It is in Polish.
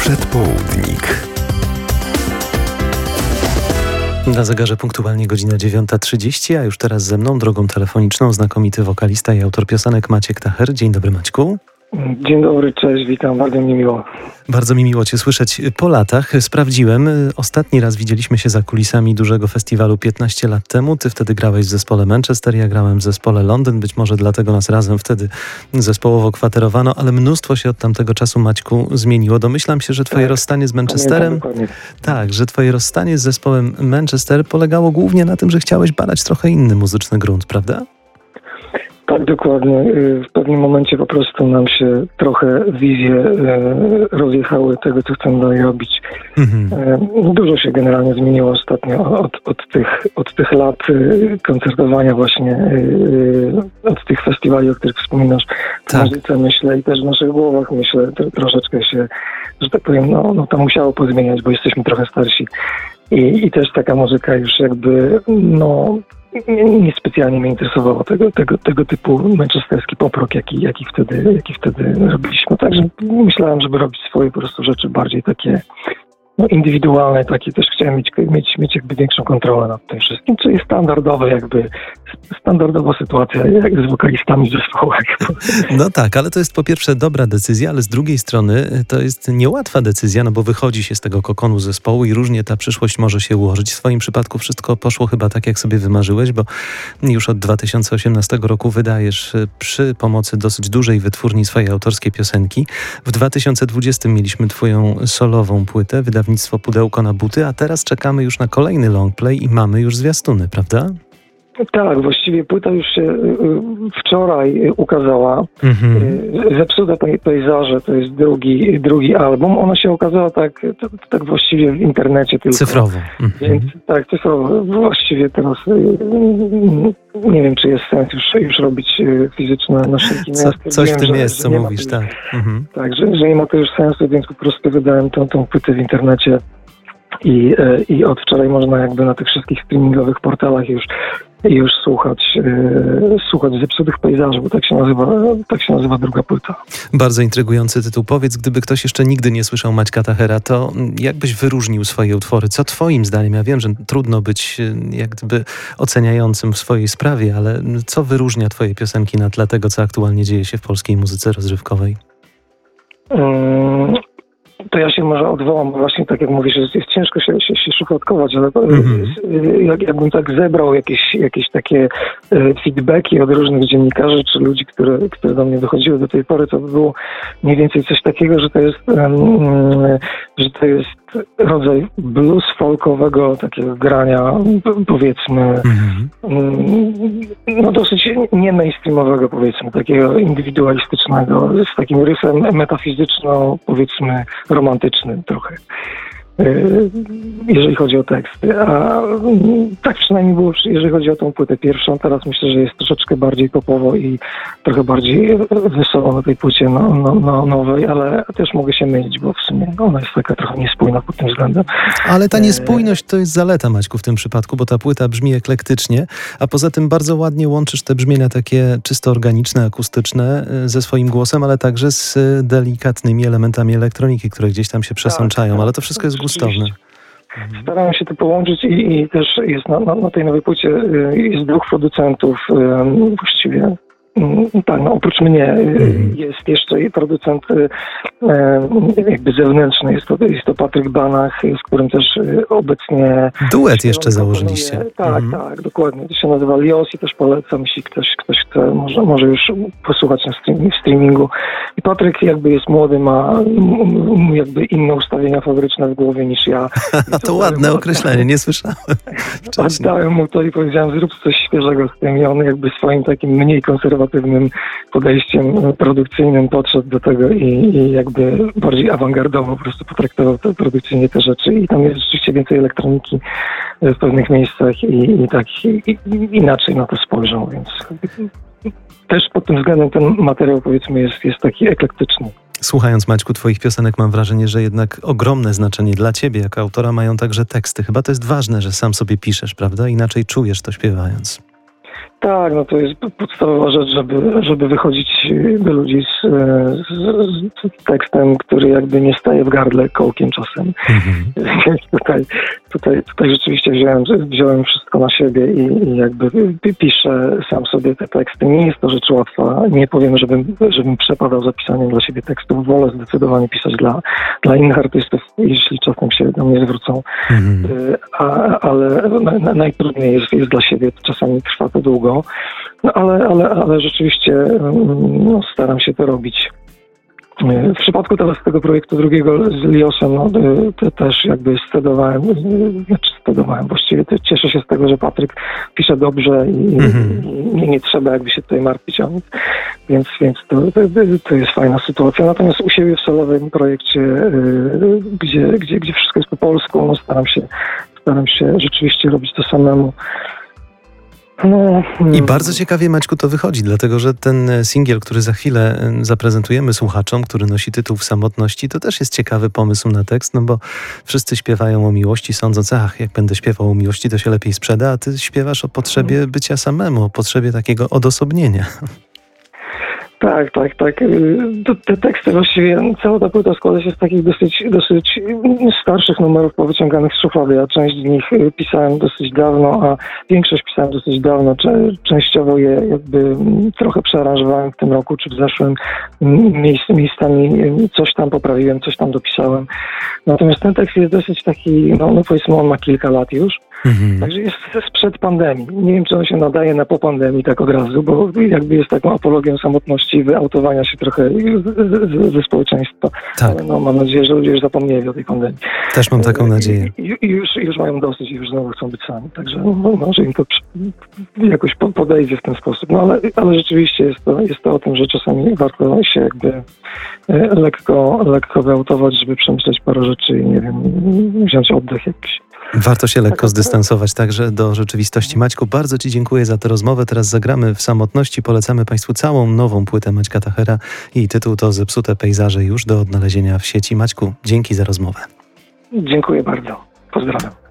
Przedpołudnik. Na zegarze punktualnie godzina 9:30, a już teraz ze mną drogą telefoniczną znakomity wokalista i autor piosenek Maciek Tacher. Dzień dobry, Maćku. Dzień dobry, cześć, witam, bardzo mi miło. Bardzo mi miło Cię słyszeć po latach. Sprawdziłem, ostatni raz widzieliśmy się za kulisami dużego festiwalu 15 lat temu. Ty wtedy grałeś w zespole Manchester, ja grałem w zespole Londyn. Być może dlatego nas razem wtedy zespołowo kwaterowano, ale mnóstwo się od tamtego czasu, Maćku, zmieniło. Domyślam się, że Twoje rozstanie z Manchesterem... Tak, że Twoje rozstanie z zespołem Manchester polegało głównie na tym, że chciałeś badać trochę inny muzyczny grunt, prawda? Tak, dokładnie. W pewnym momencie po prostu nam się trochę wizje rozjechały tego, co chcemy dalej robić. Dużo się generalnie zmieniło ostatnio od tych lat koncertowania właśnie, od tych festiwali, o których wspominasz. W muzyce, myślę, i też w naszych głowach, myślę, troszeczkę się, że tak powiem, no to musiało pozmieniać, bo jesteśmy trochę starsi. I też taka muzyka już jakby, niespecjalnie mnie interesowało tego typu manchesterski pop-rock, jaki wtedy robiliśmy. Także myślałem, żeby robić swoje po prostu rzeczy bardziej takie indywidualne, takie też chciałem mieć jakby większą kontrolę nad tym wszystkim, czyli standardowa sytuacja jak z wokalistami w zespołach. No tak, ale to jest po pierwsze dobra decyzja, ale z drugiej strony to jest niełatwa decyzja, no bo wychodzi się z tego kokonu zespołu i różnie ta przyszłość może się ułożyć. W swoim przypadku wszystko poszło chyba tak, jak sobie wymarzyłeś, bo już od 2018 roku wydajesz przy pomocy dosyć dużej wytwórni swoje autorskie piosenki. W 2020 mieliśmy twoją solową płytę, wydawnictwo Pudełko na buty, a teraz czekamy już na kolejny longplay i mamy już zwiastuny, prawda? Tak, właściwie płyta już się wczoraj ukazała. Zepsute pejzaże to jest drugi album. Ona się ukazała tak właściwie w internecie tylko. Cyfrowo. Więc, tak, cyfrowo. Właściwie teraz nie wiem, czy jest sens już robić fizyczne nośniki. Coś w tym jest, co mówisz, tak. Tak, że nie ma to już sensu, więc po prostu wydałem tą płytę w internecie. I od wczoraj można jakby na tych wszystkich streamingowych portalach już słuchać Zepsutych pejzaży, bo tak się nazywa druga płyta. Bardzo intrygujący tytuł. Powiedz, gdyby ktoś jeszcze nigdy nie słyszał Maćka Tachera, to jak byś wyróżnił swoje utwory? Co twoim zdaniem? Ja wiem, że trudno być jak gdyby oceniającym w swojej sprawie, ale co wyróżnia twoje piosenki na tle tego, co aktualnie dzieje się w polskiej muzyce rozrywkowej? To ja się może odwołam, bo właśnie tak jak mówisz, jest ciężko się szufladkować, ale jakbym tak zebrał jakieś takie feedbacki od różnych dziennikarzy czy ludzi, które do mnie dochodziły do tej pory, to by było mniej więcej coś takiego, że to jest rodzaj blues folkowego takiego grania, powiedzmy, dosyć nie mainstreamowego, powiedzmy, takiego indywidualistycznego, z takim rysem metafizyczno, powiedzmy, romantycznym trochę, jeżeli chodzi o teksty. A tak przynajmniej było, jeżeli chodzi o tą płytę pierwszą. Teraz myślę, że jest troszeczkę bardziej popowo i trochę bardziej wesoło na tej płycie nowej, ale też mogę się mylić, bo w sumie ona jest taka trochę niespójna pod tym względem. Ale ta niespójność to jest zaleta, Maćku, w tym przypadku, bo ta płyta brzmi eklektycznie, a poza tym bardzo ładnie łączysz te brzmienia takie czysto organiczne, akustyczne ze swoim głosem, ale także z delikatnymi elementami elektroniki, które gdzieś tam się przesączają, ale to wszystko jest gustowne. Starałem się to połączyć i też jest na tej nowej płycie jest dwóch producentów właściwie. Tak, oprócz mnie jest jeszcze i producent jakby zewnętrzny, jest to Patryk Banach, z którym też obecnie... Duet jeszcze założyliście. Tak, dokładnie. To się nazywa Lios i też polecam, jeśli ktoś chce, może już posłuchać na streamingu. I Patryk jakby jest młody, ma jakby inne ustawienia fabryczne w głowie niż ja. To ładne określenie, nie słyszałem wcześniej. Oddałem mu to i powiedziałem, zrób coś świeżego z tym i on jakby swoim takim mniej konserwatywnym podejściem produkcyjnym podszedł do tego i jakby bardziej awangardowo po prostu potraktował produkcyjnie te rzeczy i tam jest rzeczywiście więcej elektroniki w pewnych miejscach i inaczej na to spojrzał, więc też pod tym względem ten materiał, powiedzmy, jest taki eklektyczny. Słuchając, Maćku, twoich piosenek mam wrażenie, że jednak ogromne znaczenie dla ciebie jako autora mają także teksty. Chyba to jest ważne, że sam sobie piszesz, prawda? Inaczej czujesz to śpiewając. Tak, no to jest podstawowa rzecz, żeby wychodzić do ludzi z tekstem, który jakby nie staje w gardle kołkiem czasem. Więc tutaj rzeczywiście wziąłem wszystko na siebie i jakby piszę sam sobie te teksty. Nie jest to rzecz łatwa. Nie powiem, żebym przepadał za pisaniem dla siebie tekstów. Wolę zdecydowanie pisać dla innych artystów, jeśli czasem się do mnie zwrócą. Ale najtrudniej jest dla siebie. Czasami trwa to długo. No ale rzeczywiście staram się to robić. W przypadku teraz tego projektu drugiego z Liosem, to też jakby scedowałem, właściwie cieszę się z tego, że Patryk pisze dobrze i nie trzeba jakby się tutaj martwić o nic, więc to jest fajna sytuacja. Natomiast u siebie w solowym projekcie, gdzie wszystko jest po polsku, staram się rzeczywiście robić to samemu. I bardzo ciekawie, Maćku, to wychodzi, dlatego że ten singiel, który za chwilę zaprezentujemy słuchaczom, który nosi tytuł W samotności, to też jest ciekawy pomysł na tekst, no bo wszyscy śpiewają o miłości, sądząc, jak będę śpiewał o miłości, to się lepiej sprzeda, a ty śpiewasz o potrzebie bycia samemu, o potrzebie takiego odosobnienia. Tak. Te teksty właściwie, cała ta płyta składa się z takich dosyć starszych numerów powyciąganych z szuflady. Ja część z nich pisałem dosyć dawno, a większość pisałem dosyć dawno. Częściowo je jakby trochę przearanżowałem w tym roku czy w zeszłym. Miejscami coś tam poprawiłem, coś tam dopisałem. Natomiast ten tekst jest dosyć taki, powiedzmy, on ma kilka lat już. Także jest sprzed pandemii. Nie wiem, czy on się nadaje na po pandemii tak od razu, bo jakby jest taką apologią samotności, wyautowania się trochę ze społeczeństwa. Tak. Ale mam nadzieję, że ludzie już zapomnieli o tej pandemii. Też mam taką nadzieję. I już mają dosyć i już znowu chcą być sami. Także może im to jakoś podejdzie w ten sposób. Ale rzeczywiście jest to o tym, że czasami warto się jakby lekko wyautować, żeby przemyśleć parę rzeczy i nie wiem, wziąć oddech jakiś. Warto się lekko zdystansować także do rzeczywistości. Maćku, bardzo Ci dziękuję za tę rozmowę. Teraz zagramy W samotności. Polecamy Państwu całą nową płytę Maćka Tachera. Jej tytuł to Zepsute pejzaże, już do odnalezienia w sieci. Maćku, dzięki za rozmowę. Dziękuję bardzo. Pozdrawiam.